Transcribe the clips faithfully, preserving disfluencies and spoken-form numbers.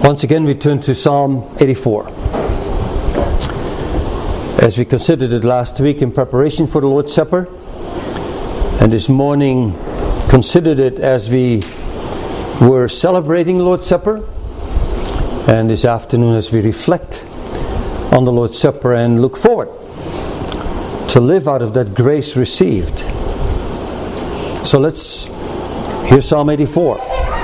Once again we turn to Psalm eighty-four. As we considered it last week in preparation for the Lord's Supper, and this morning considered it as we were celebrating the Lord's Supper, and this afternoon as we reflect on the Lord's Supper and look forward to live out of that grace received. So let's hear Psalm eighty-four.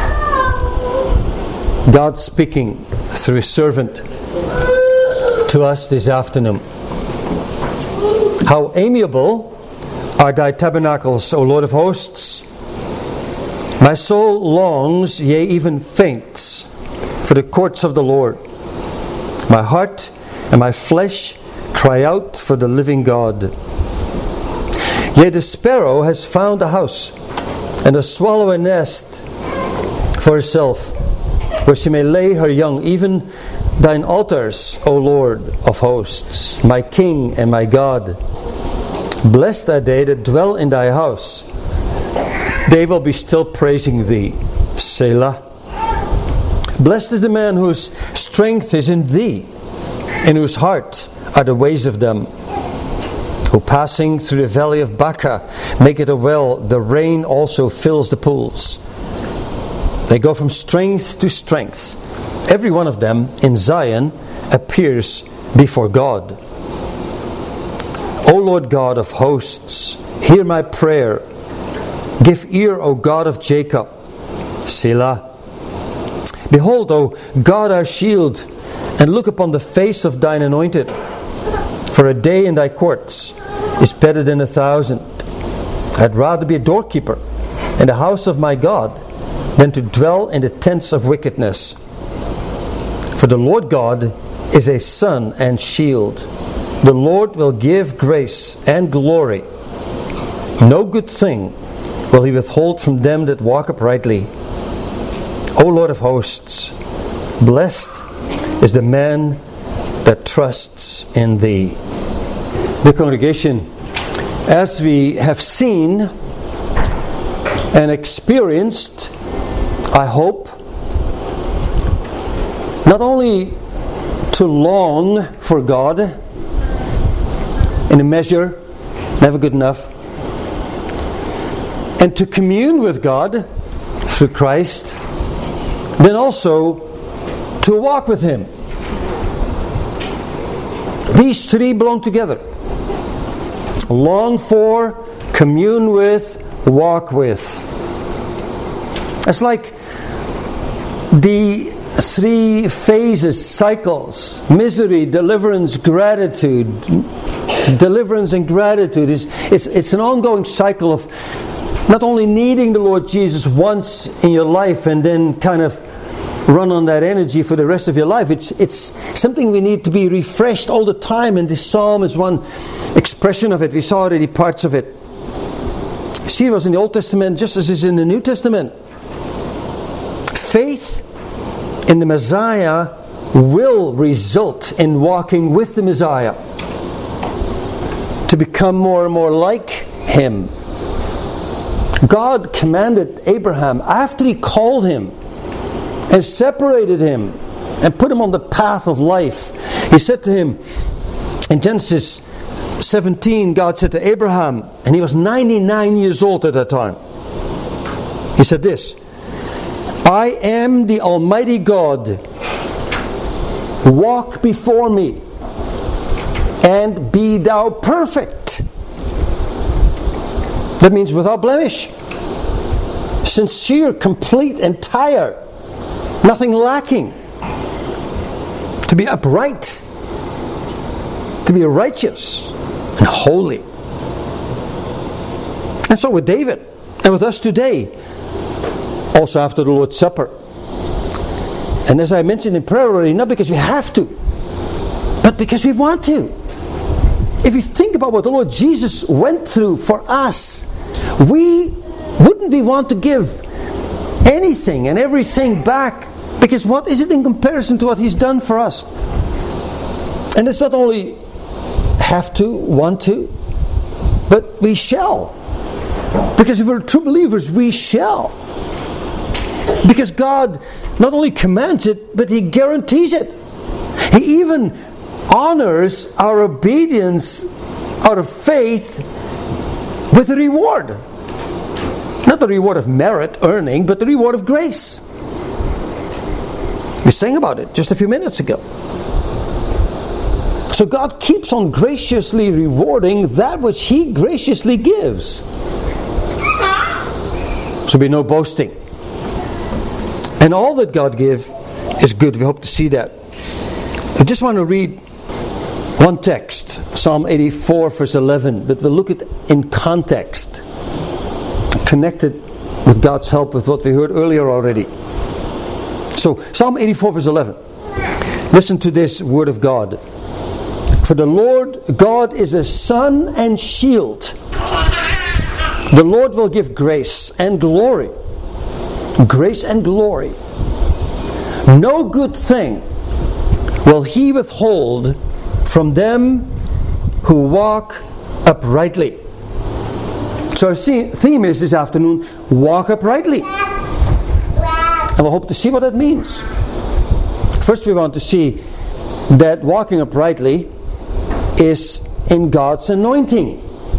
God speaking through His servant to us this afternoon. How amiable are thy tabernacles, O Lord of hosts! My soul longs, yea, even faints, for the courts of the Lord. My heart and my flesh cry out for the living God. Yea, the sparrow has found a house, and the swallow a nest for herself, where she may lay her young, even thine altars, O Lord of hosts, my King and my God. Blessed are they that dwell in thy house. They will be still praising thee. Selah. Blessed is the man whose strength is in thee, in whose heart are the ways of them. Who passing through the valley of Baca make it a well, the rain also fills the pools. They go from strength to strength. Every one of them in Zion appears before God. O Lord God of hosts, hear my prayer. Give ear, O God of Jacob. Selah. Behold, O God our shield, and look upon the face of thine anointed. For a day in thy courts is better than a thousand. I'd rather be a doorkeeper in the house of my God than to dwell in the tents of wickedness. For the Lord God is a sun and shield. The Lord will give grace and glory. No good thing will He withhold from them that walk uprightly. O Lord of hosts, blessed is the man that trusts in Thee. The congregation, as we have seen and experienced, I hope, not only to long for God in a measure, never good enough, and to commune with God through Christ, then also to walk with Him. These three belong together. Long for, commune with, walk with. It's like the three phases, cycles: misery, deliverance, gratitude. Deliverance and gratitude is it's, it's an ongoing cycle of not only needing the Lord Jesus once in your life and then kind of run on that energy for the rest of your life. It's it's something we need to be refreshed all the time, and this psalm is one expression of it. We saw already parts of it. See, it was in the Old Testament just as is in the New Testament. Faith in the Messiah will result in walking with the Messiah to become more and more like Him. God commanded Abraham, after He called him and separated him and put him on the path of life, He said to him in Genesis seventeen, God said to Abraham, and he was ninety-nine years old at that time, He said this: I am the Almighty God. Walk before me and be thou perfect. That means without blemish, sincere, complete, entire, nothing lacking. To be upright, to be righteous and holy. And so with David and with us today, also after the Lord's Supper. And as I mentioned in prayer already, not because we have to, but because we want to. If you think about what the Lord Jesus went through for us, we wouldn't we want to give anything and everything back? Because what is it in comparison to what He's done for us? And it's not only have to, want to, but we shall. Because if we're true believers, we shall. Because God not only commands it, but He guarantees it. He even honors our obedience out of faith with a reward. Not the reward of merit, earning, but the reward of grace. We sang about it just a few minutes ago. So God keeps on graciously rewarding that which He graciously gives. So be no boasting. And all that God gives is good. We hope to see that. I just want to read one text, Psalm eighty-four, verse eleven, but we'll look at in context, connected with God's help with what we heard earlier already. So, Psalm eighty-four, verse eleven. Listen to this word of God. For the Lord God is a sun and shield. The Lord will give grace and glory. Grace and glory. No good thing will He withhold from them who walk uprightly. So our theme is this afternoon, walk uprightly. And we'll hope to see what that means. First we want to see that walking uprightly is in God's anointing.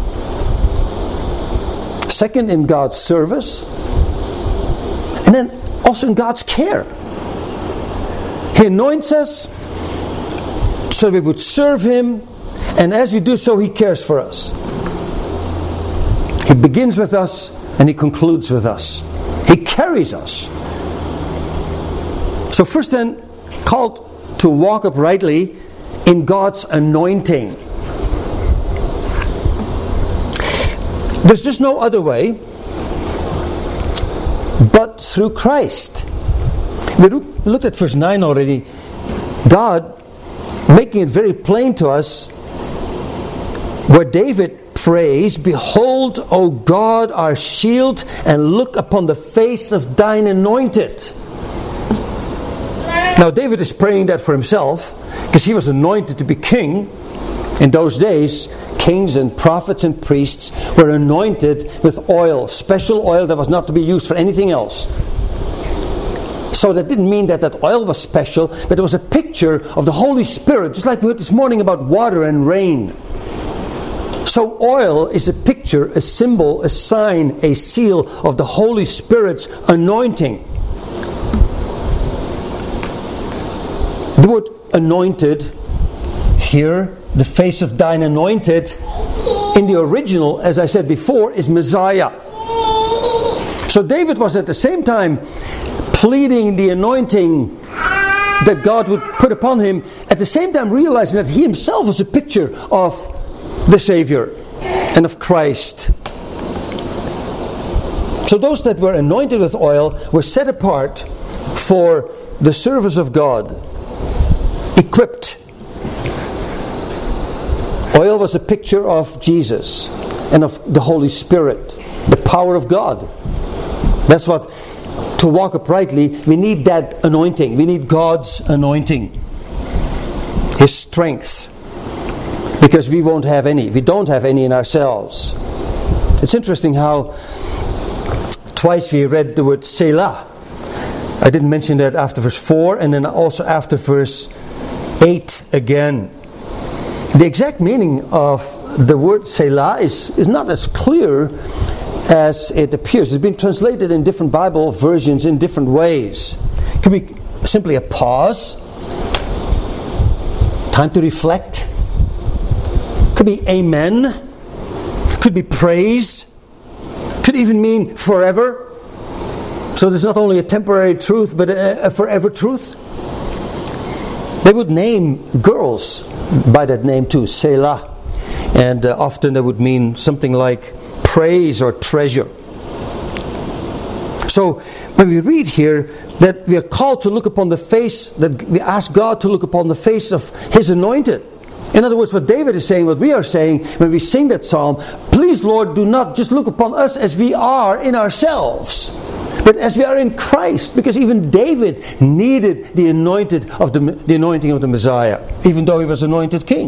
Second, in God's service. And then also in God's care. He anoints us so we would serve Him, and as we do so, He cares for us. He begins with us and He concludes with us. He carries us. So first then, called to walk uprightly in God's anointing. There's just no other way but through Christ. We looked at verse nine already. God making it very plain to us where David prays, "Behold, O God, our shield, and look upon the face of thine anointed." Now David is praying that for himself because he was anointed to be king. In those days, kings and prophets and priests were anointed with oil, special oil that was not to be used for anything else. So that didn't mean that that oil was special, but it was a picture of the Holy Spirit, just like we heard this morning about water and rain. So oil is a picture, a symbol, a sign, a seal of the Holy Spirit's anointing. The word anointed here, the face of thine anointed, in the original, as I said before, is Messiah. So David was at the same time pleading the anointing that God would put upon him, at the same time realizing that he himself was a picture of the Savior and of Christ. So those that were anointed with oil were set apart for the service of God, equipped. Oil was a picture of Jesus and of the Holy Spirit, the power of God. That's what, to walk uprightly, we need that anointing. We need God's anointing, His strength, because we won't have any. We don't have any in ourselves. It's interesting how twice we read the word Selah. I didn't mention that after verse four, and then also after verse eight again. The exact meaning of the word Selah is, is not as clear as it appears. It's been translated in different Bible versions in different ways. It could be simply a pause, time to reflect. It could be amen. It could be praise. It could even mean forever. So there's not only a temporary truth, but a, a forever truth. They would name girls by that name too, Selah. And uh, often that would mean something like praise or treasure. So when we read here that we are called to look upon the face, that we ask God to look upon the face of His anointed. In other words, what David is saying, what we are saying when we sing that psalm, please Lord, do not just look upon us as we are in ourselves, but as we are in Christ, because even David needed the anointed of the, the anointing of the Messiah, even though he was anointed king.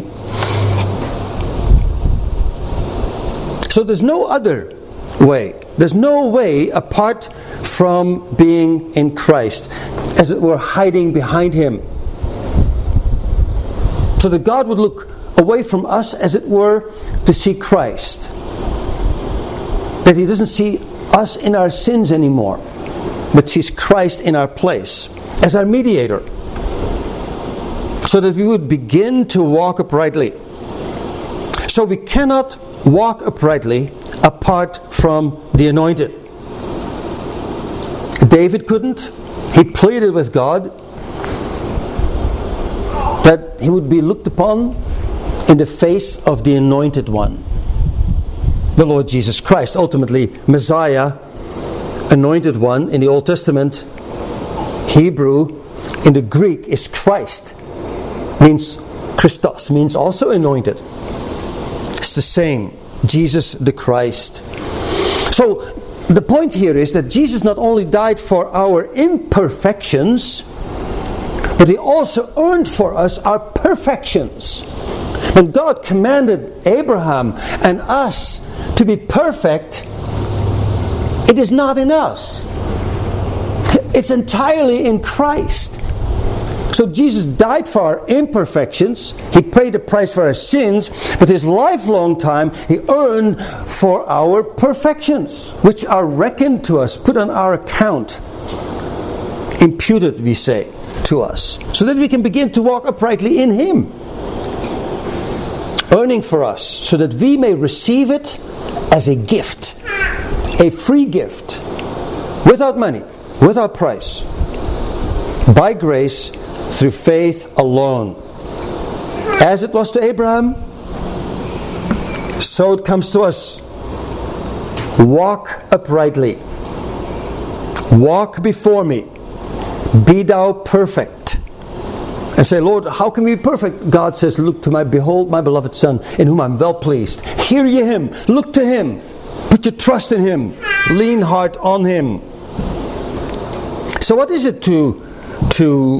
So there's no other way. There's no way apart from being in Christ. as it were, hiding behind him. So that God would look away from us, as it were, to see Christ. That he doesn't see us in our sins anymore, but sees Christ in our place as our mediator. So that we would begin to walk uprightly. So we cannot walk uprightly apart from the anointed. David couldn't. He pleaded with God that he would be looked upon in the face of the anointed one, the Lord Jesus Christ. Ultimately, Messiah, anointed one in the Old Testament, Hebrew, in the Greek is Christ. Means Christos, means also anointed. It's the same. Jesus the Christ. So, the point here is that Jesus not only died for our imperfections, but he also earned for us our perfections. When God commanded Abraham and us to be perfect, it is not in us. It's entirely in Christ. So Jesus died for our imperfections. He paid the price for our sins. But his lifelong time he earned for our perfections, which are reckoned to us, put on our account, imputed, we say, to us, so that we can begin to walk uprightly in him, earning for us, so that we may receive it as a gift, a free gift, without money, without price, by grace, through faith alone. As it was to Abraham, so it comes to us. Walk uprightly. Walk before me. Be thou perfect. And say, Lord, how can we be perfect? God says, look to my, behold my beloved Son, in whom I'm well pleased. Hear ye him. Look to him. Put your trust in him. Lean hard on him. So what is it to, to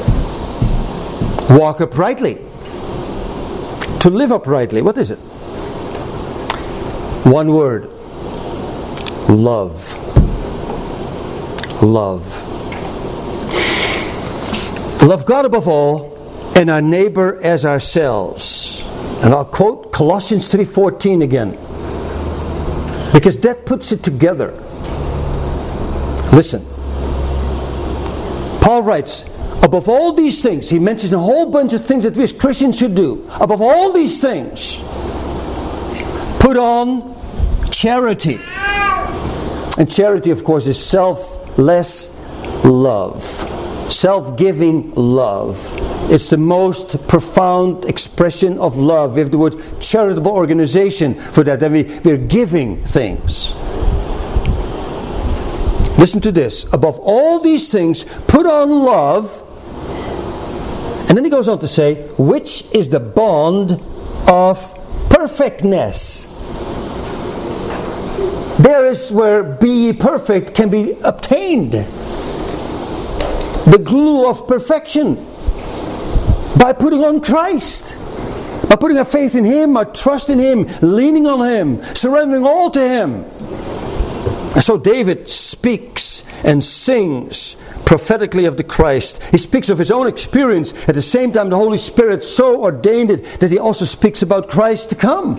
walk uprightly? To live uprightly. What is it? One word. Love. Love. Love God above all, and our neighbor as ourselves. And I'll quote Colossians three fourteen again, because that puts it together. Listen. Paul writes, above all these things, he mentions a whole bunch of things that we as Christians should do. Above all these things, put on charity. And charity, of course, is selfless love. Self-giving love. It's the most profound expression of love. We have the word charitable organization for that. That we, we're giving things. Listen to this. Above all these things, put on love. And then he goes on to say, which is the bond of perfectness. There is where be ye perfect can be obtained. The glue of perfection. By putting on Christ. By putting our faith in him, our trust in him, leaning on him, surrendering all to him. And so David speaks and sings prophetically of the Christ. He speaks of his own experience. At the same time, the Holy Spirit so ordained it that he also speaks about Christ to come.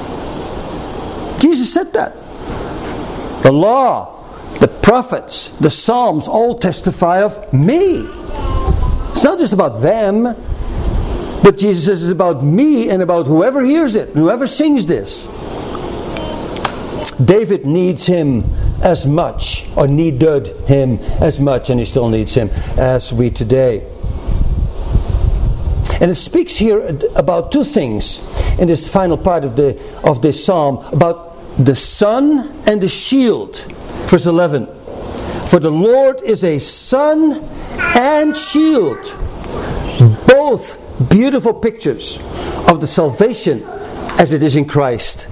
Jesus said that. The law, the prophets, the Psalms all testify of me. It's not just about them, but Jesus says it's about me and about whoever hears it, whoever sings this. David needs him as much, or needed him as much, and he still needs him, as we today. And it speaks here about two things in this final part of the of this psalm, about the sun and the shield. Verse eleven. For the Lord is a sun and shield, both beautiful pictures of the salvation as it is in Christ.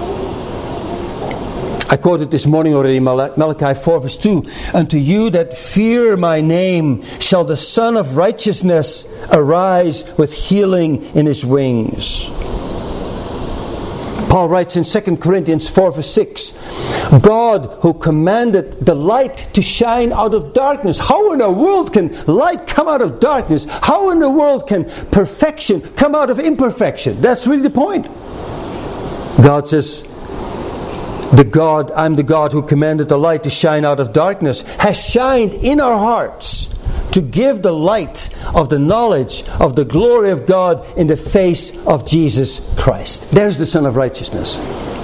I quoted this morning already, Malachi four verse two. Unto you that fear my name shall the Son of Righteousness arise with healing in his wings. Paul writes in Second Corinthians four verse six, God who commanded the light to shine out of darkness. How in the world can light come out of darkness? How in the world can perfection come out of imperfection? That's really the point. God says, the God, I'm the God who commanded the light to shine out of darkness, has shined in our hearts to give the light of the knowledge of the glory of God in the face of Jesus Christ. There's the Son of Righteousness.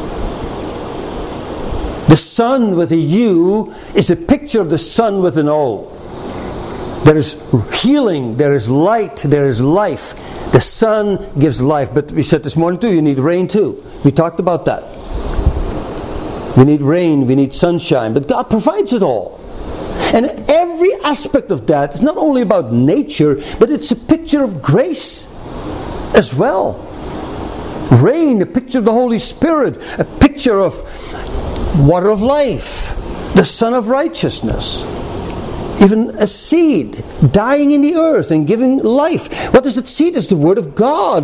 The Son with a U is a picture of the Son with an O. There is healing, there is light, there is life. The Son gives life. But we said this morning too, you need rain too. We talked about that. We need rain, we need sunshine. But God provides it all. And every aspect of that is not only about nature, but it's a picture of grace as well. Rain, a picture of the Holy Spirit, a picture of water of life, the Son of Righteousness. Even a seed dying in the earth and giving life. What is that seed? It's the Word of God.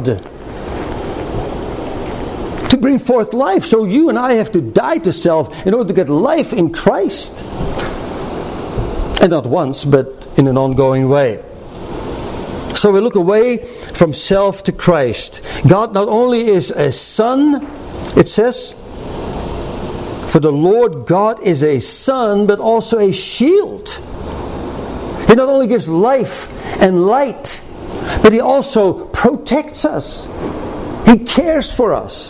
To bring forth life. So you and I have to die to self in order to get life in Christ. And not once, but in an ongoing way. So we look away from self to Christ. God not only is a Son, it says, for the Lord God is a Son, but also a shield. He not only gives life and light, but He also protects us. He cares for us.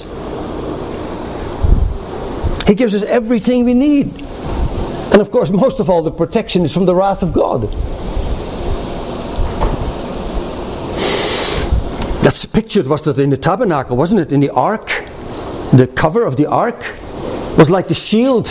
He gives us everything we need. And of course, most of all, the protection is from the wrath of God. That's pictured, was that in the tabernacle, wasn't it? In the ark. The cover of the ark was like the shield,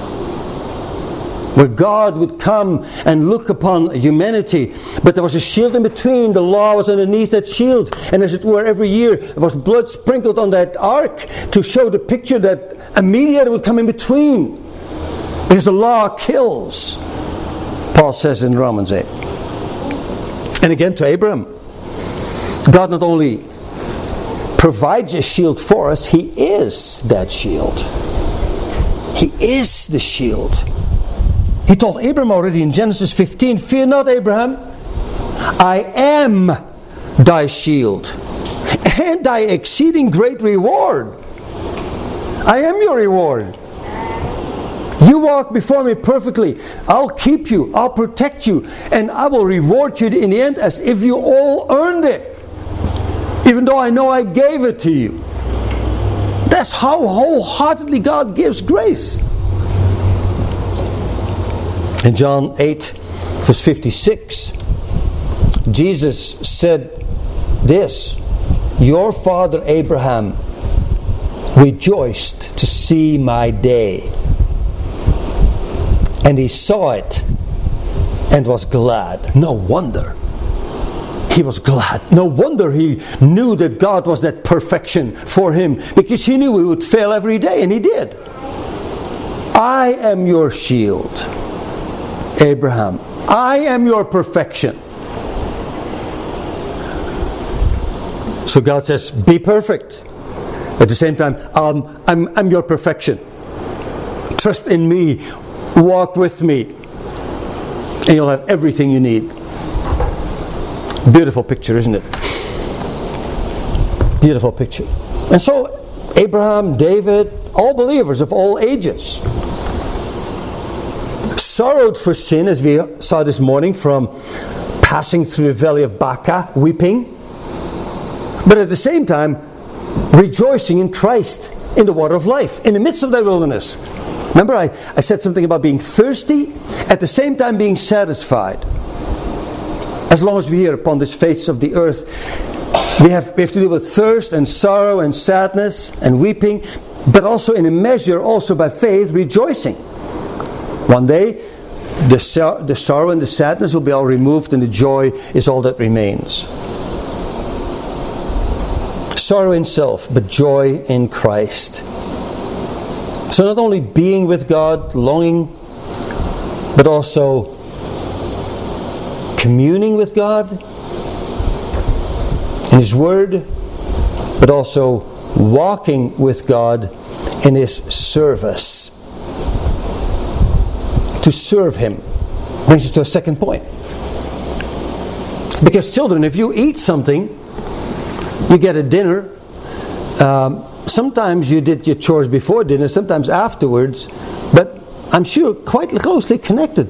where God would come and look upon humanity. But there was a shield in between. The law was underneath that shield. And as it were, every year there was blood sprinkled on that ark to show the picture that a mediator would come in between. Because the law kills, Paul says in Romans eight. And again to Abraham. God not only provides a shield for us, He is that shield. He is the shield. He told Abraham already in Genesis fifteen, fear not, Abraham, I am thy shield and thy exceeding great reward. I am your reward. You walk before me perfectly. I'll keep you. I'll protect you. And I will reward you in the end as if you all earned it. Even though I know I gave it to you. That's how wholeheartedly God gives grace. In John eight, verse fifty-six, Jesus said this, your father Abraham rejoiced to see my day. And he saw it and was glad. No wonder he was glad. No wonder he knew that God was that perfection for him. Because he knew he would fail every day, and he did. I am your shield, Abraham. I am your perfection. So God says, be perfect. At the same time, um, I'm, I'm your perfection. Trust in me. Walk with me. And you'll have everything you need. Beautiful picture, isn't it? Beautiful picture. And so, Abraham, David, all believers of all ages sorrowed for sin, as we saw this morning, from passing through the valley of Baca, weeping. But at the same time, rejoicing in Christ, in the water of life, in the midst of that wilderness. Remember, I, I said something about being thirsty, at the same time being satisfied. As long as we're here upon this face of the earth, we have, we have to deal with thirst and sorrow and sadness and weeping, but also in a measure, also by faith, rejoicing. One day, the, sor- the sorrow and the sadness will be all removed, and the joy is all that remains. Sorrow in self, but joy in Christ. So not only being with God, longing, but also communing with God in His Word, but also walking with God in His service. To serve Him brings us to a second point. Because children, if you eat something, you get a dinner, um, sometimes you did your chores before dinner, sometimes afterwards, but I'm sure quite closely connected.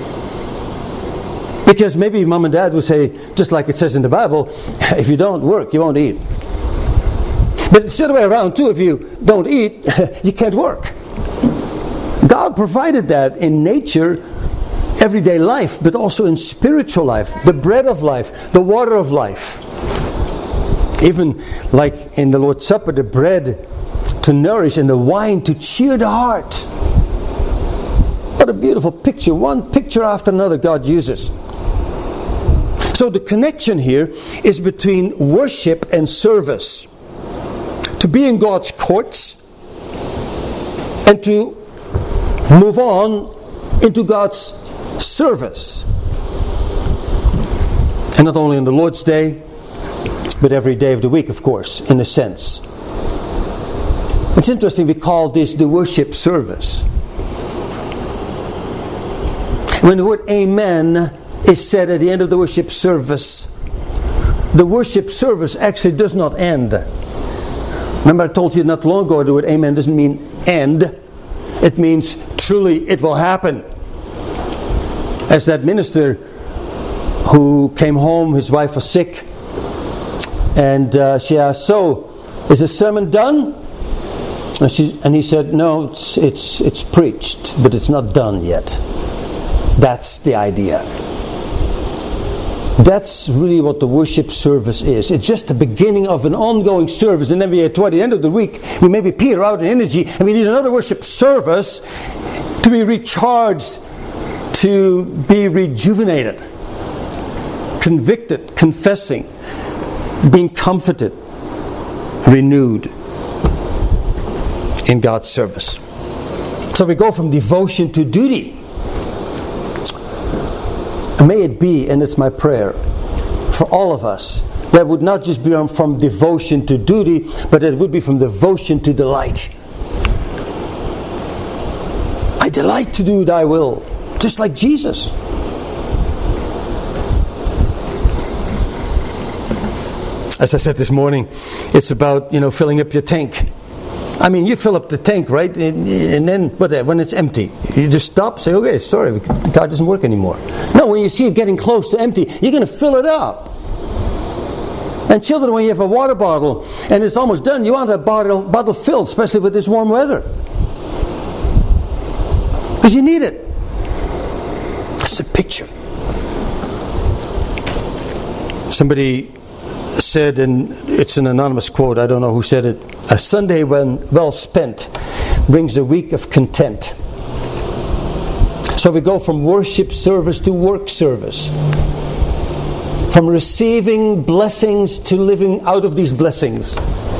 Because maybe mom and dad would say, just like it says in the Bible, if you don't work, you won't eat. But it's the other way around too. If you don't eat, you can't work. God provided that in nature, everyday life, but also in spiritual life. The bread of life, the water of life. Even like in the Lord's Supper, the bread to nourish and the wine to cheer the heart. What a beautiful picture. One picture after another God uses. So the connection here is between worship and service. To be in God's courts and to move on into God's service. And not only on the Lord's Day, but every day of the week, of course, in a sense. It's interesting, we call this the worship service. When the word amen is said at the end of the worship service, the worship service actually does not end. Remember I told you not long ago the word amen doesn't mean end. It means truly it will happen. As that minister who came home, his wife was sick, and uh, she asked, so, is the sermon done? And, she, and he said, no, it's, it's, it's preached, but it's not done yet. That's the idea. That's really what the worship service is. It's just the beginning of an ongoing service, and then we, toward the end of the week, we maybe peter out in energy, and we need another worship service to be recharged, to be rejuvenated, convicted, confessing, being comforted, renewed in God's service. So we go from devotion to duty. May it be, and it's my prayer for all of us, that would not just be from devotion to duty, but it would be from devotion to delight. I delight to do thy will, just like Jesus. As I said this morning, it's about, you know, filling up your tank. I mean, you fill up the tank, right? And, and then, but when it's empty, you just stop, say, okay, sorry, the car doesn't work anymore. No, when you see it getting close to empty, you're going to fill it up. And children, when you have a water bottle and it's almost done, you want that bottle, bottle filled, especially with this warm weather. Because you need it. It's a picture. Somebody said, and it's an anonymous quote, I don't know who said it, a Sunday when well spent brings a week of content. So we go from worship service to work service. From receiving blessings to living out of these blessings.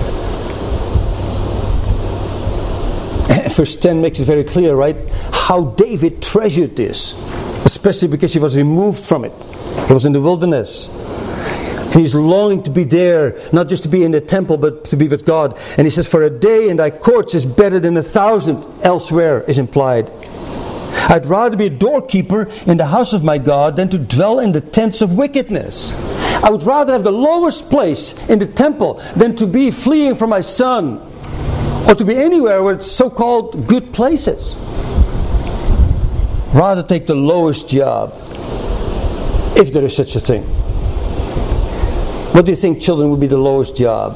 Verse ten makes it very clear, right? How David treasured this. Especially because he was removed from it. He was in the wilderness. He's longing to be there, not just to be in the temple, but to be with God. And he says, for a day in thy courts is better than a thousand elsewhere, is implied. I'd rather be a doorkeeper in the house of my God than to dwell in the tents of wickedness. I would rather have the lowest place in the temple than to be fleeing from my son, or to be anywhere where it's so-called good places. Rather take the lowest job, if there is such a thing. What do you think, children, would be the lowest job?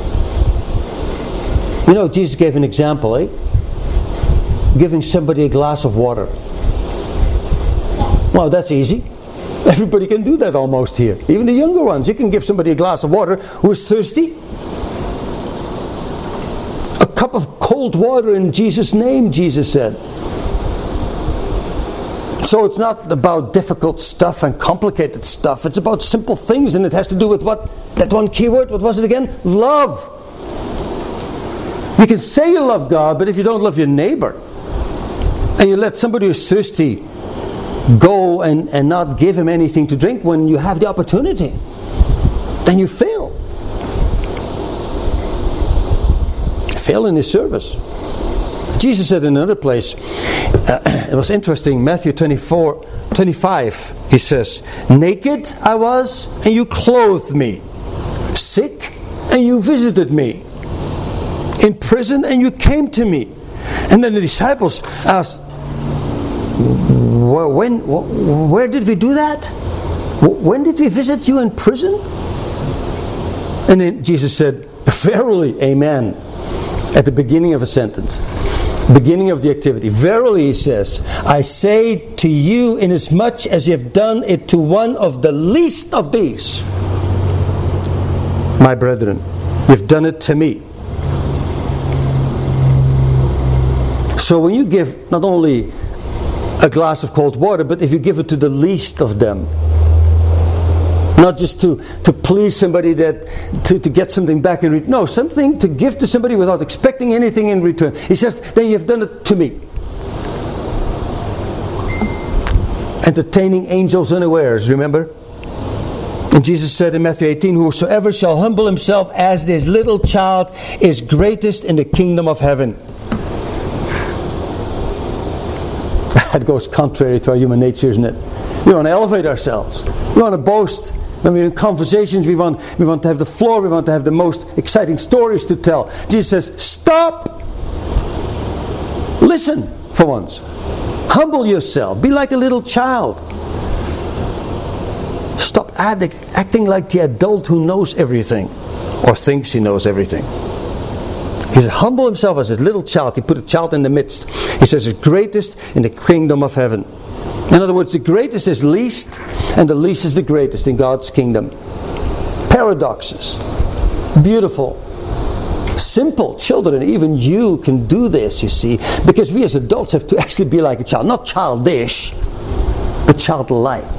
You know, Jesus gave an example, eh? Giving somebody a glass of water. Well, that's easy. Everybody can do that almost here. Even the younger ones. You can give somebody a glass of water who is thirsty. A cup of cold water in Jesus' name, Jesus said. So it's not about difficult stuff and complicated stuff. It's about simple things, and it has to do with what? That one key word, what was it again? Love. You can say you love God, but if you don't love your neighbor, and you let somebody who's thirsty go and, and not give him anything to drink when you have the opportunity, then you fail. fail in his service. Jesus said in another place, uh, it was interesting, Matthew twenty-four, twenty-five, he says, naked I was, and you clothed me. Sick, and you visited me. In prison, and you came to me. And then the disciples asked, when, where did we do that? When did we visit you in prison? And then Jesus said, verily, amen, at the beginning of a sentence. Beginning of the activity. Verily, he says, I say to you, inasmuch as you have done it to one of the least of these, my brethren, you've done it to me. So when you give not only a glass of cold water, but if you give it to the least of them, not just to, to please somebody, that to, to get something back in return. No, something to give to somebody without expecting anything in return. He says, then you've done it to me. Entertaining angels unawares, remember? And Jesus said in Matthew eighteen, whosoever shall humble himself as this little child is greatest in the kingdom of heaven. That goes contrary to our human nature, isn't it? We want to elevate ourselves. We want to boast. When we're in conversations, we want, we want to have the floor. We want to have the most exciting stories to tell. Jesus says, stop. Listen for once. Humble yourself. Be like a little child. Stop addict, acting like the adult who knows everything or thinks he knows everything. He says, humble himself as a little child. He put a child in the midst. He says, it's greatest in the kingdom of heaven. In other words, the greatest is least, and the least is the greatest in God's kingdom. Paradoxes. Beautiful. Simple. Children, even you can do this, you see, because we as adults have to actually be like a child. Not childish, but childlike.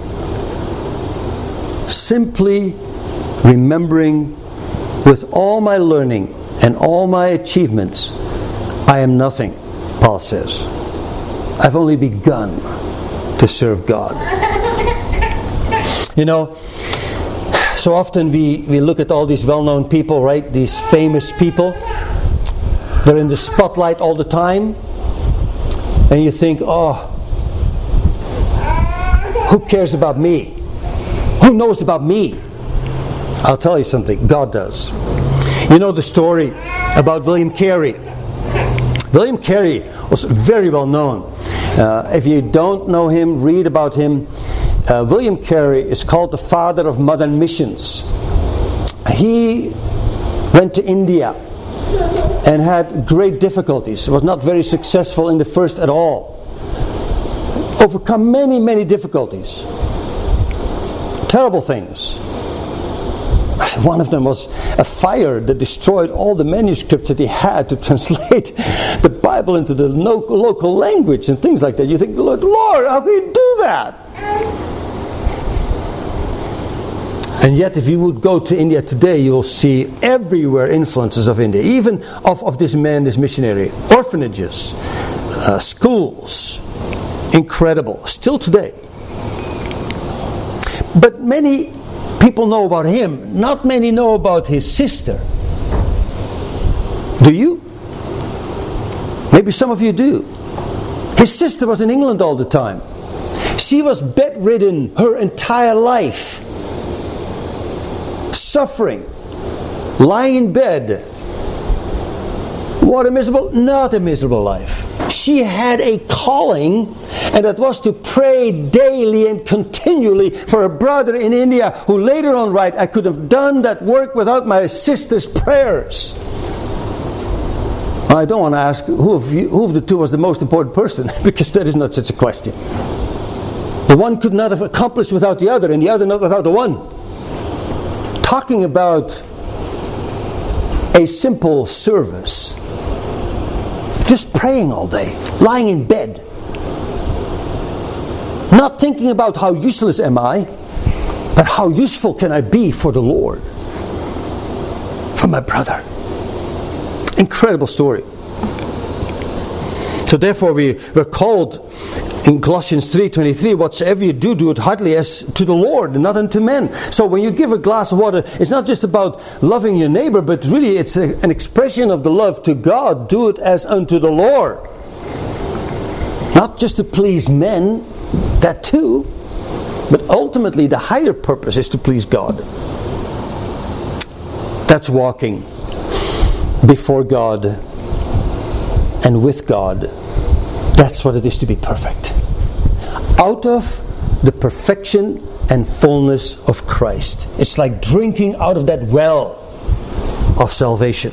Simply remembering, with all my learning and all my achievements, I am nothing, Paul says. I've only begun to serve God. You know, so often we, we look at all these well-known people, right? These famous people. They're in the spotlight all the time. And you think, oh, who cares about me? Who knows about me? I'll tell you something. God does. You know the story about William Carey. William Carey was very well known. Uh, if you don't know him, read about him. Uh, William Carey is called the father of modern missions. He went to India and had great difficulties. Was not very successful in the first at all. Overcome many, many difficulties. Terrible things. One of them was a fire that destroyed all the manuscripts that he had to translate the Bible into the local, local language and things like that. You think, Lord, Lord, how can you do that? And yet, if you would go to India today, you will see everywhere influences of India, even of, of this man, this missionary. Orphanages, uh, schools, incredible, still today. But many people know about him. Not many know about his sister. Do you? Maybe some of you do. His sister was in England all the time. She was bedridden her entire life. Suffering. Lying in bed. What a miserable, not a miserable life. She had a calling, and that was to pray daily and continually for a brother in India who later on wrote, I could have done that work without my sister's prayers. I don't want to ask who of, you, who of the two was the most important person, because there is not such a question. The one could not have accomplished without the other, and the other not without the one. Talking about a simple service. Just praying all day, lying in bed. Not thinking about how useless am I, but how useful can I be for the Lord, for my brother. Incredible story. So therefore we were called In Colossians three twenty-three, whatsoever you do, do it heartily as to the Lord and not unto men. So when you give a glass of water, it's not just about loving your neighbor, but really it's a, an expression of the love to God. Do it as unto the Lord. Not just to please men, that too, but ultimately the higher purpose is to please God. That's walking before God and with God. That's what it is to be perfect. Out of the perfection and fullness of Christ. It's like drinking out of that well of salvation.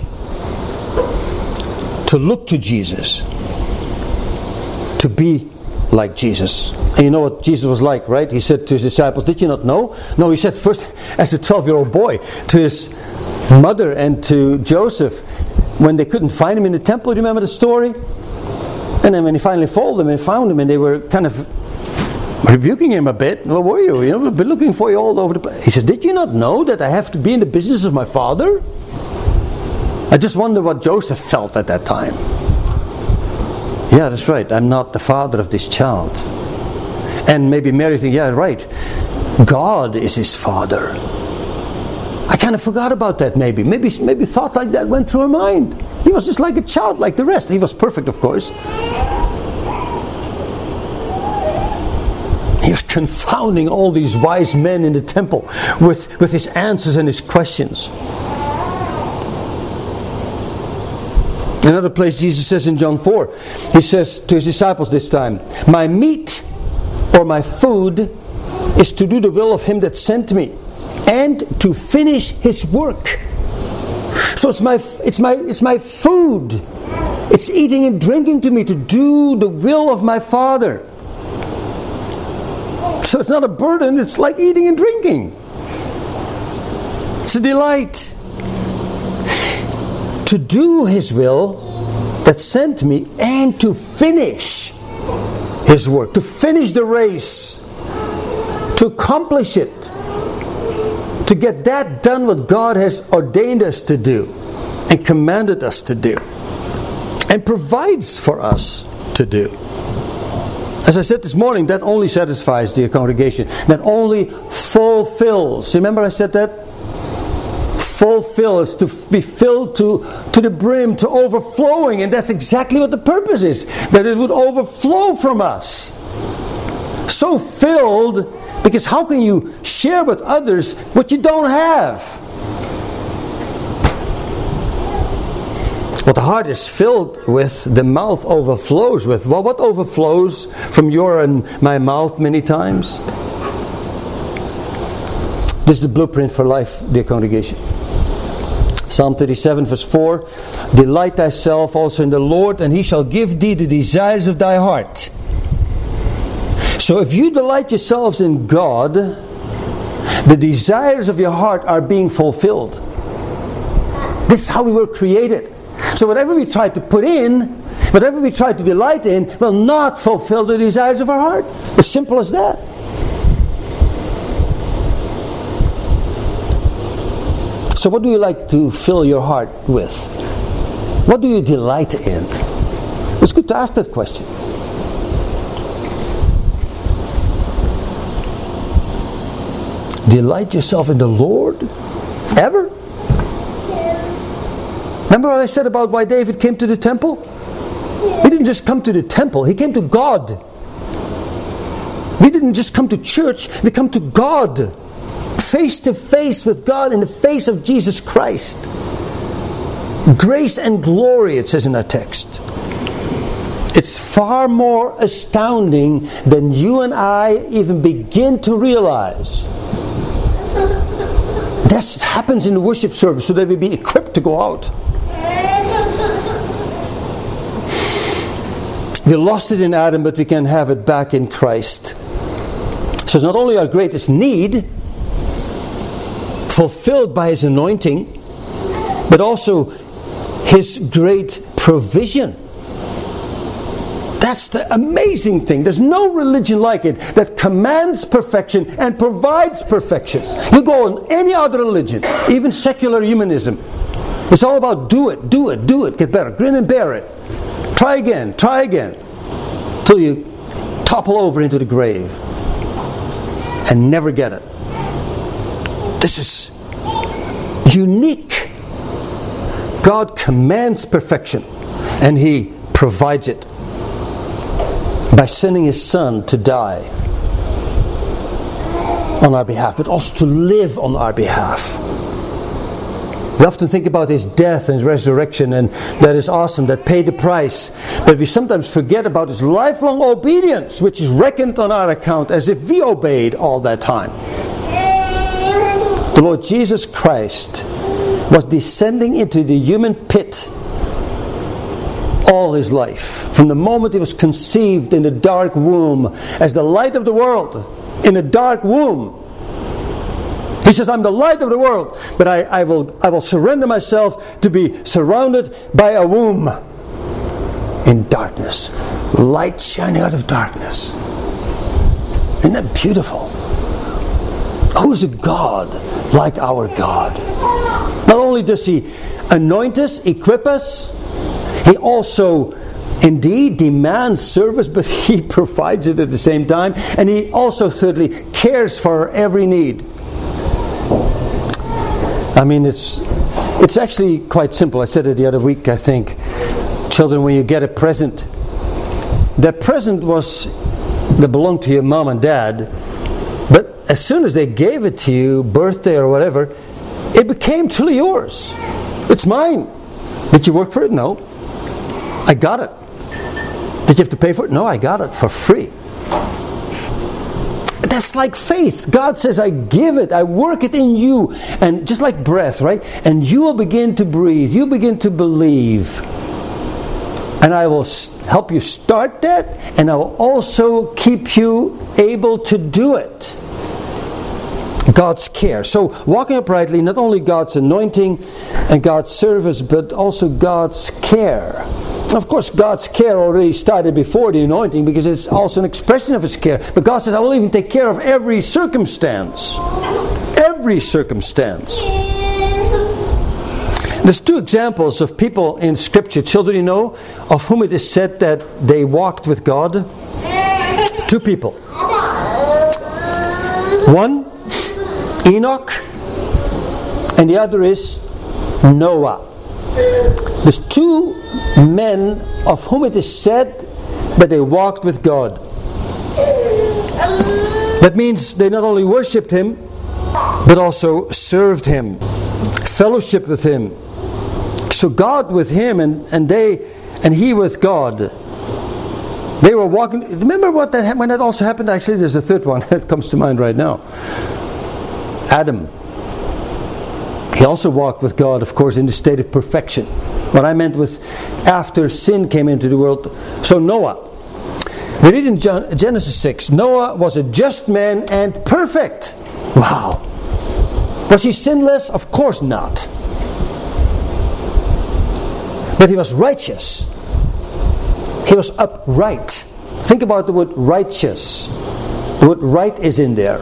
To look to Jesus. To be like Jesus. And you know what Jesus was like, right? He said to his disciples, did you not know? No, he said first as a twelve-year-old boy to his mother and to Joseph when they couldn't find him in the temple. Do you remember the story? And then when he finally found them and found him and they were kind of rebuking him a bit. Where were you? You know, we've been looking for you all over the place. He says, did you not know that I have to be in the business of my father? I just wonder what Joseph felt at that time. Yeah, that's right. I'm not the father of this child. And maybe Mary thinks, yeah, right. God is his father. I kind of forgot about that maybe. Maybe maybe thoughts like that went through her mind. He was just like a child, like the rest. He was perfect, of course. He was confounding all these wise men in the temple with, with his answers and his questions. Another place Jesus says in John four, he says to his disciples this time, my meat or my food is to do the will of him that sent me and to finish his work. So it's my it's my it's my food. It's eating and drinking to me to do the will of my Father. So it's not a burden, it's like eating and drinking. It's a delight. To do his will that sent me and to finish his work. To finish the race. To accomplish it. To get that done what God has ordained us to do and commanded us to do and provides for us to do. As I said this morning, that only satisfies the congregation. That only fulfills. Remember I said that? Fulfill is to be filled to, to the brim, to overflowing. And that's exactly what the purpose is. That it would overflow from us. So filled, because how can you share with others what you don't have? What the heart is filled with, the mouth overflows with. Well, what overflows from your and my mouth many times? This is the blueprint for life, dear congregation. Psalm thirty-seven verse four, delight thyself also in the Lord, and he shall give thee the desires of thy heart. So if you delight yourselves in God, the desires of your heart are being fulfilled. This is how we were created. So whatever we try to put in, whatever we try to delight in, will not fulfill the desires of our heart. As simple as that. So what do you like to fill your heart with? What do you delight in? It's good to ask that question. Delight yourself in the Lord? Ever? Remember what I said about why David came to the temple? He didn't just come to the temple, he came to God. We didn't just come to church, we come to God. Face to face with God in the face of Jesus Christ. Grace and glory, it says in our text. It's far more astounding than you and I even begin to realize. That happens in the worship service so that we be equipped to go out. We lost it in Adam, but we can have it back in Christ. So it's not only our greatest need, fulfilled by His anointing, but also His great provision. That's the amazing thing. There's no religion like it that commands perfection and provides perfection. You go on any other religion, even secular humanism, it's all about do it, do it, do it, get better, grin and bear it. Try again, try again, till you topple over into the grave and never get it. This is unique. God commands perfection, and He provides it by sending His Son to die on our behalf, but also to live on our behalf. We often think about His death and His resurrection, and that is awesome, that paid the price. But we sometimes forget about His lifelong obedience, which is reckoned on our account as if we obeyed all that time. The Lord Jesus Christ was descending into the human pit all His life. From the moment He was conceived in the dark womb, as the light of the world, in a dark womb. He says, I'm the light of the world, but I, I will I will surrender myself to be surrounded by a womb in darkness. Light shining out of darkness. Isn't that beautiful? Who's a God like our God? Not only does He anoint us, equip us, He also indeed demands service, but He provides it at the same time. And He also, thirdly, cares for our every need. I mean, it's it's actually quite simple. I said it the other week, I think. Children, when you get a present, that present was that belonged to your mom and dad, but as soon as they gave it to you, birthday or whatever, it became truly yours. It's mine. Did you work for it? No. I got it. Did you have to pay for it? No, I got it for free. That's like faith. God says, I give it, I work it in you. And just like breath, right? And you will begin to breathe. You begin to believe. And I will help you start that. And I will also keep you able to do it. God's care. So walking uprightly, not only God's anointing and God's service, but also God's care. Of course, God's care already started before the anointing, because it's also an expression of His care. But God says, I will even take care of every circumstance. Every circumstance. There's two examples of people in Scripture, children, you know, of whom it is said that they walked with God. Two people. One, Enoch, and the other is Noah. There's two men of whom it is said that they walked with God. That means they not only worshipped Him, but also served Him, fellowship with Him. So God with him, and, and they and he with God. They were walking. Remember what that when that also happened? Actually, there's a third one that comes to mind right now. Adam. He also walked with God, of course, in the state of perfection. What I meant with after sin came into the world. So Noah. We read in Genesis six, Noah was a just man and perfect. Wow. Was he sinless? Of course not. But he was righteous. He was upright. Think about the word righteous. The word right is in there.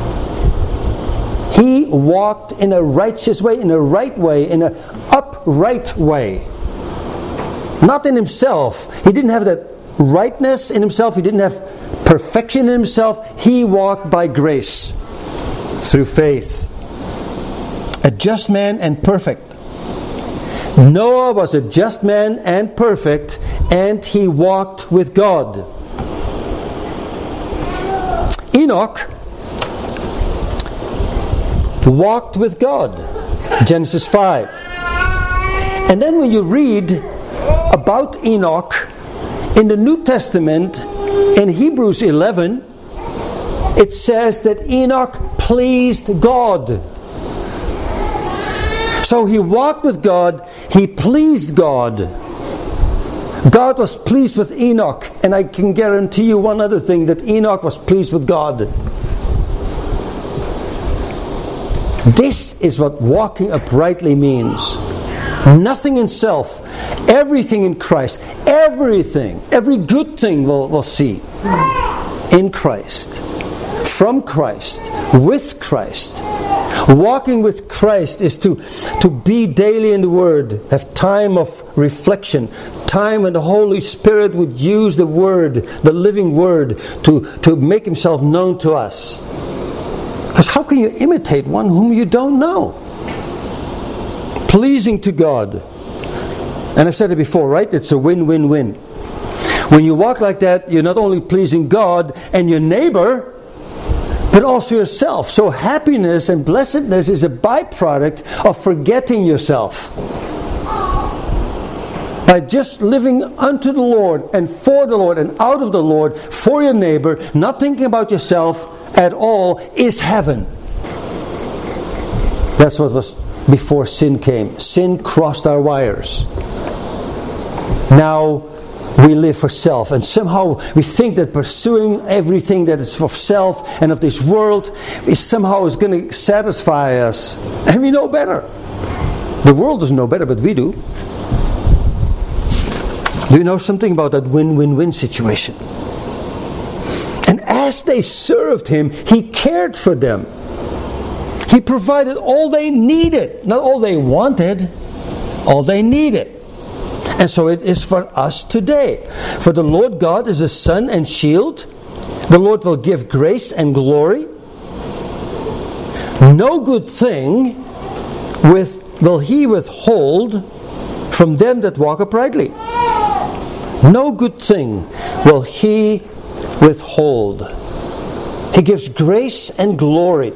He walked in a righteous way, in a right way, in an upright way. Not in himself. He didn't have that rightness in himself. He didn't have perfection in himself. He walked by grace through faith. A just man and perfect. Noah was a just man and perfect, and he walked with God. Enoch walked with God. Genesis five. And then when you read about Enoch in the New Testament, in Hebrews eleven, it says that Enoch pleased God. So he walked with God, he pleased God. God was pleased with Enoch, and I can guarantee you one other thing, that Enoch was pleased with God. This is what walking uprightly means. Nothing in self, everything in Christ, everything, every good thing we'll, we'll see in Christ, from Christ, with Christ. Walking with Christ is to, to be daily in the Word, have time of reflection, time when the Holy Spirit would use the Word, the living Word, to, to make Himself known to us. Because how can you imitate one whom you don't know? Pleasing to God. And I've said it before, right? It's a win-win-win. When you walk like that, you're not only pleasing God and your neighbor, but also yourself. So happiness and blessedness is a byproduct of forgetting yourself. By just living unto the Lord and for the Lord and out of the Lord, for your neighbor, not thinking about yourself at all, is heaven. That's what was before sin came. Sin crossed our wires. Now we live for self, and somehow we think that pursuing everything that is for self and of this world is somehow is going to satisfy us. And we know better. The world doesn't know better, but we do. Do you know something about that win-win-win situation? And as they served Him, He cared for them. He provided all they needed. Not all they wanted, all they needed. And so it is for us today. For the Lord God is a sun and shield. The Lord will give grace and glory. No good thing with will He withhold from them that walk uprightly. No good thing will He withhold. He gives grace and glory.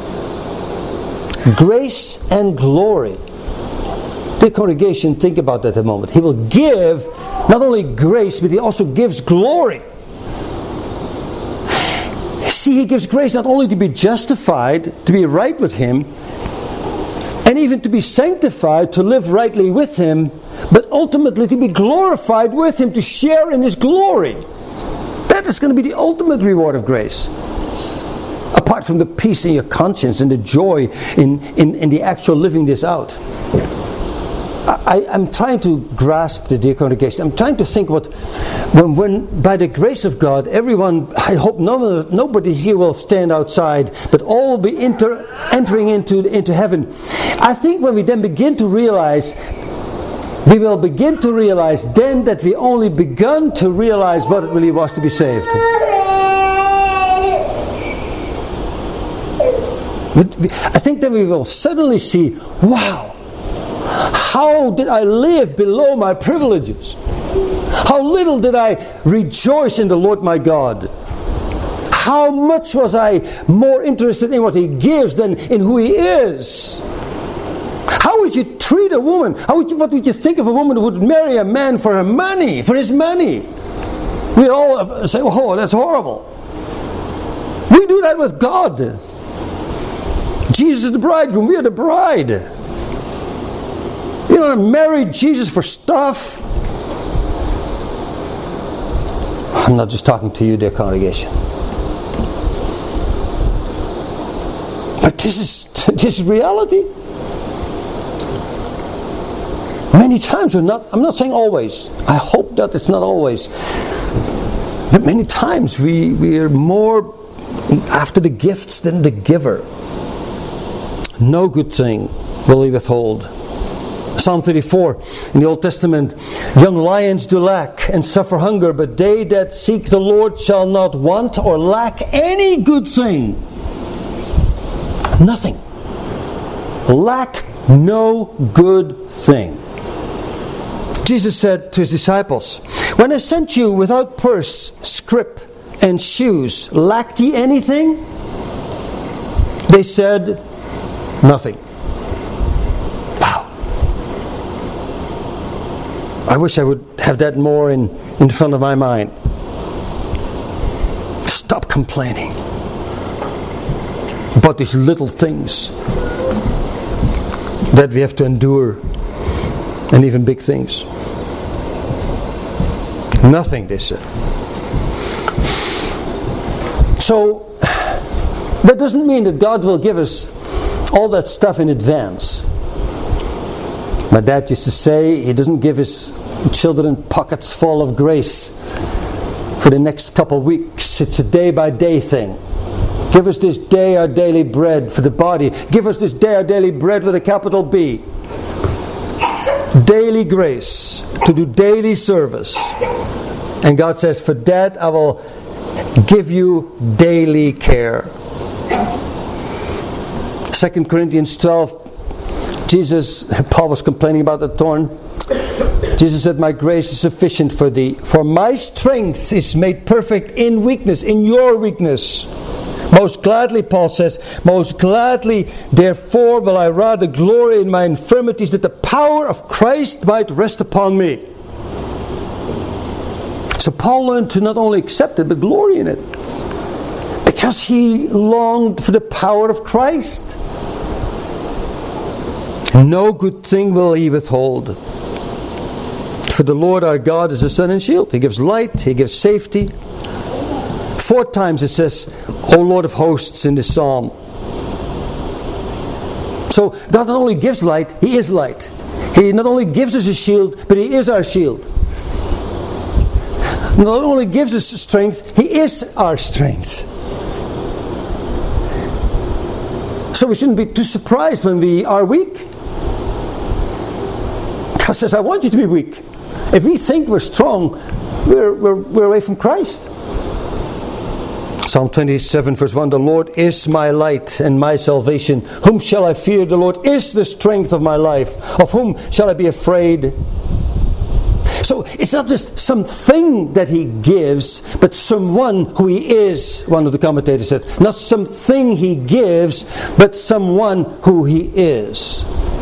Grace and glory. The congregation, think about that a moment. He will give not only grace, but He also gives glory. See, He gives grace not only to be justified, to be right with Him, and even to be sanctified, to live rightly with Him, but ultimately to be glorified with Him, to share in His glory. That is going to be the ultimate reward of grace. Apart from the peace in your conscience and the joy in, in, in the actual living this out. I, I'm trying to grasp the dear congregation. I'm trying to think what, when, when by the grace of God, everyone, I hope no, nobody here will stand outside, but all will be enter, entering into, into heaven. I think when we then begin to realize, we will begin to realize then that we only begun to realize what it really was to be saved. I think then we will suddenly see, wow, how did I live below my privileges? How little did I rejoice in the Lord my God? How much was I more interested in what He gives than in who He is? How would you treat a woman? How would you, what would you think of a woman who would marry a man for her money, for his money? We all say, oh, that's horrible. We do that with God. Jesus is the bridegroom, we are the bride. You don't marry Jesus for stuff. I'm not just talking to you, dear congregation. But this is this is reality. Many times we're not, I'm not saying always. I hope that it's not always. But many times we, we are more after the gifts than the giver. No good thing will He withhold. Psalm thirty-four in the Old Testament. Young lions do lack and suffer hunger, but they that seek the Lord shall not want or lack any good thing. Nothing. Lack no good thing. Jesus said to His disciples, when I sent you without purse, scrip, and shoes, lacked ye anything? They said, nothing. Wow. I wish I would have that more in, in front of my mind. Stop complaining about these little things that we have to endure, and even big things. Nothing, they said. So, that doesn't mean that God will give us all that stuff in advance. My dad used to say He doesn't give His children pockets full of grace for the next couple of weeks. It's a day-by-day thing. Give us this day our daily bread for the body. Give us this day our daily bread with a capital B. Daily grace. to do daily service. And God says, for that I will give you daily care. Second Corinthians twelve, Jesus, Paul was complaining about the thorn. Jesus said, my grace is sufficient for thee, for my strength is made perfect in weakness, in your weakness. Most gladly, Paul says, most gladly, therefore, will I rather glory in my infirmities, that the power of Christ might rest upon me. So Paul learned to not only accept it, but glory in it. Because he longed for the power of Christ. No good thing will he withhold. For the Lord our God is a sun and shield. He gives light, He gives safety. Four times it says, O Lord of hosts in this psalm. So God not only gives light, He is light. He not only gives us a shield, but He is our shield. Not only gives us strength, He is our strength. So we shouldn't be too surprised when we are weak. God says, I want you to be weak. If we think we're strong, we're, we're, we're away from Christ. Psalm twenty-seven verse one, the Lord is my light and my salvation. Whom shall I fear? The Lord is the strength of my life. Of whom shall I be afraid? So it's not just something that He gives, but someone who He is, one of the commentators said. Not something He gives, but someone who He is.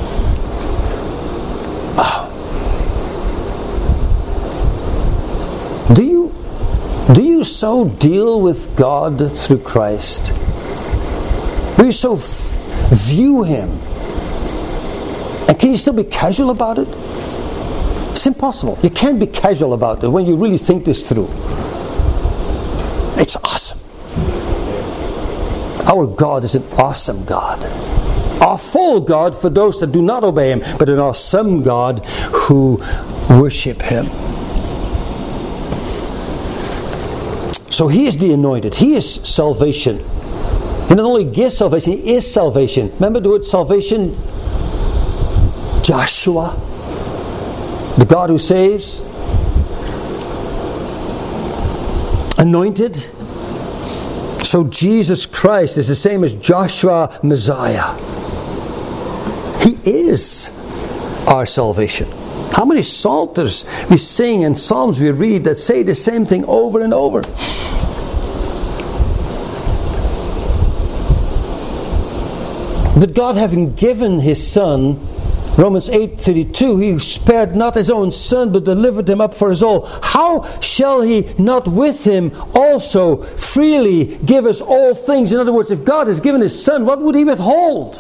Oh. Do you, do you so deal with God through Christ? Do you so f- view Him? And can you still be casual about it? It's impossible. You can't be casual about it when you really think this through. It's awesome. Our God is an awesome God. A full God for those that do not obey Him, but an awesome God who worship Him. So He is the anointed. He is salvation. He not only gives salvation, He is salvation. Remember the word salvation? Joshua. The God who saves. Anointed. So Jesus Christ is the same as Joshua Messiah. He is our salvation. How many psalters we sing and psalms we read that say the same thing over and over? That God, having given His Son, Romans eight thirty-two, He spared not His own Son, but delivered Him up for us all. How shall He not with Him also freely give us all things? In other words, if God has given His Son, what would He withhold?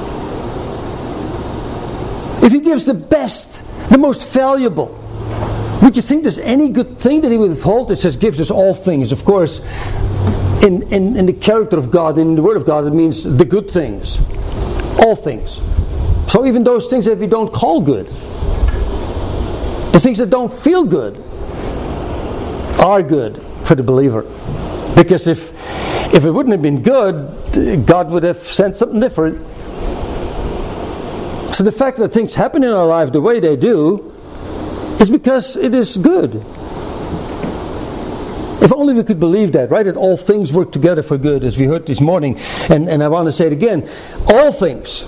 If He gives the best, the most valuable, would you think there's any good thing that He would withhold? It says gives us all things. Of course, in, in, in the character of God, in the Word of God, it means the good things. All things. So even those things that we don't call good, the things that don't feel good, are good for the believer. Because if if it wouldn't have been good, God would have sent something different. So the fact that things happen in our life the way they do is because it is good. If only we could believe that, right? That all things work together for good, as we heard this morning. And, and I want to say it again. All things.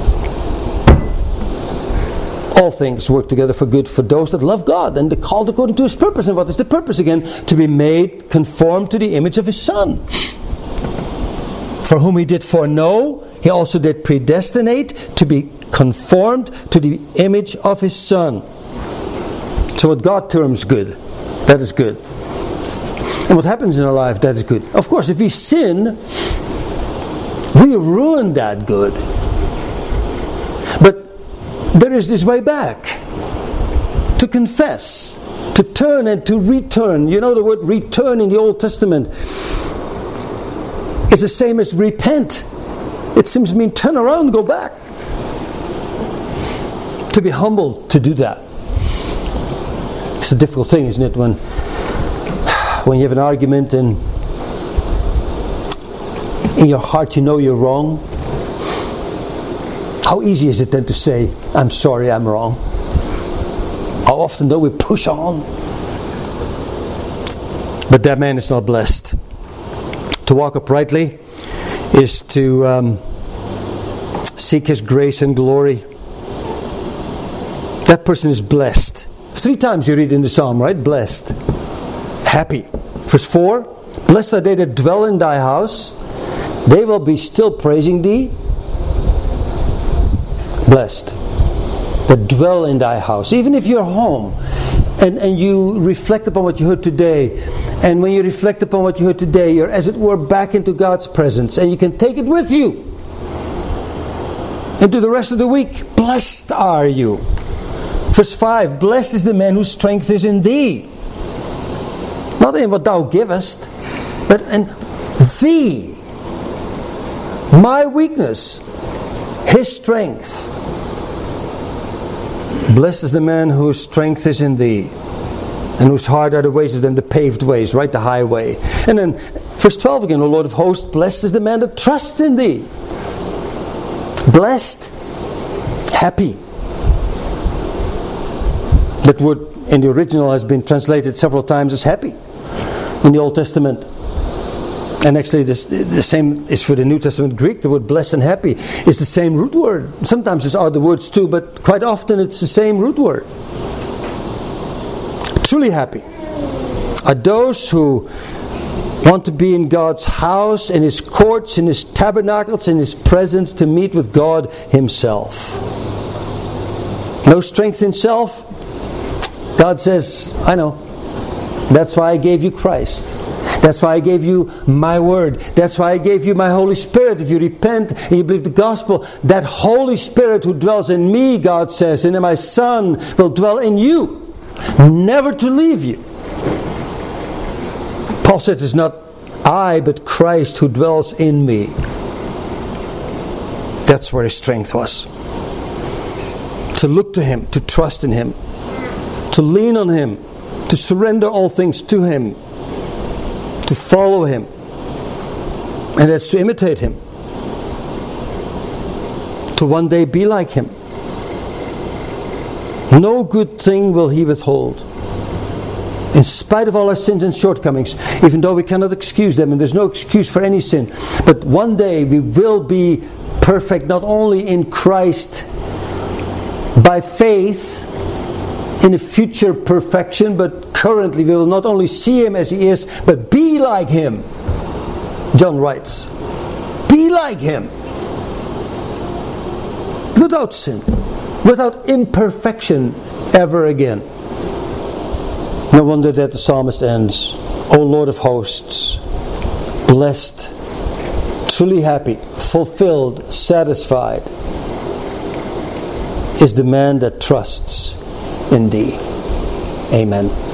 All things work together for good for those that love God and are called according to His purpose. And what is the purpose again? To be made conformed to the image of His Son. For whom He did foreknow, He also did predestinate to be conformed to the image of His Son. So what God terms good, that is good. And what happens in our life, that is good. Of course, if we sin, we ruin that good. But there is this way back. To confess, to turn and to return. You know the word return in the Old Testament is the same as repent. It seems to mean turn around and go back. To be humble to do that. It's a difficult thing, isn't it? When when you have an argument and in your heart you know you're wrong. How easy is it then to say, I'm sorry, I'm wrong? How often do we push on? But that man is not blessed. To walk uprightly is to um, seek His grace and glory. That person is blessed. Three times you read in the Psalm, right? Blessed. Happy. Verse four. Blessed are they that dwell in thy house. They will be still praising thee. Blessed. That dwell in thy house. Even if you're home and, and you reflect upon what you heard today. And when you reflect upon what you heard today, you're as it were back into God's presence. And you can take it with you into the rest of the week. Blessed are you. Verse five. Blessed is the man whose strength is in thee. Not in what thou givest, but in thee. My weakness, His strength. Blessed is the man whose strength is in thee, and whose heart are the ways of them, the paved ways, right? The highway. And then verse twelve again, O Lord of hosts, blessed is the man that trusts in thee. Blessed, happy. That word in the original has been translated several times as happy in the Old Testament. And actually this, the same is for the New Testament Greek. The word blessed and happy is the same root word. Sometimes there's other words too, but quite often it's the same root word. Truly happy are those who want to be in God's house, in His courts, in His tabernacles, in His presence, to meet with God Himself. No strength in self. God says, I know. That's why I gave you Christ. That's why I gave you my word. That's why I gave you my Holy Spirit. If you repent and you believe the gospel, that Holy Spirit who dwells in me, God says, and my Son will dwell in you, never to leave you. Paul said it's not I, but Christ who dwells in me. That's where his strength was. To look to Him, to trust in Him, to lean on Him, to surrender all things to Him, to follow Him, and that's to imitate Him, to one day be like Him. No good thing will He withhold, in spite of all our sins and shortcomings, even though we cannot excuse them, and there's no excuse for any sin. But one day we will be perfect, not only in Christ by faith in a future perfection, but currently we will not only see Him as He is, but be like Him. John writes, be like Him, without sin, without imperfection ever again. No wonder that the psalmist ends, O Lord of hosts, blessed, truly happy, fulfilled, satisfied is the man that trusts in Thee. Amen.